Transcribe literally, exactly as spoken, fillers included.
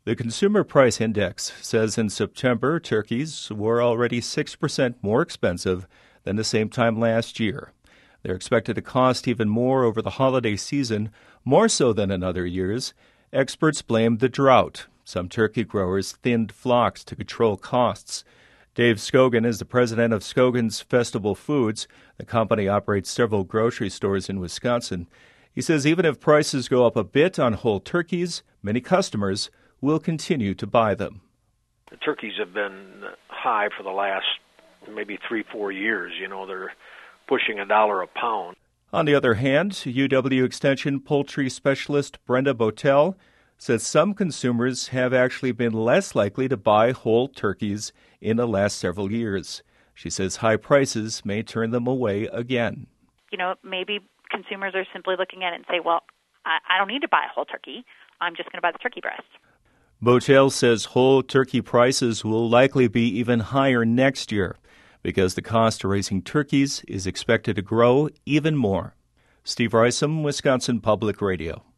The Consumer Price Index says in September, turkeys were already six percent more expensive than the same time last year. They're expected to cost even more over the holiday season, more so than in other years. Experts blame the drought. Some turkey growers thinned flocks to control costs. Dave Scogan is the president of Scogan's Festival Foods. The company operates several grocery stores in Wisconsin. He says even if prices go up a bit on whole turkeys, many customers will continue to buy them. The turkeys have been high for the last maybe three, four years. You know, they're pushing a dollar a pound. On the other hand, U W Extension poultry specialist Brenda Botel says some consumers have actually been less likely to buy whole turkeys in the last several years. She says high prices may turn them away again. You know, maybe consumers are simply looking at it and say, well, I, I don't need to buy a whole turkey. I'm just going to buy the turkey breast. Botel says whole turkey prices will likely be even higher next year because the cost of raising turkeys is expected to grow even more. Steve Risom, Wisconsin Public Radio.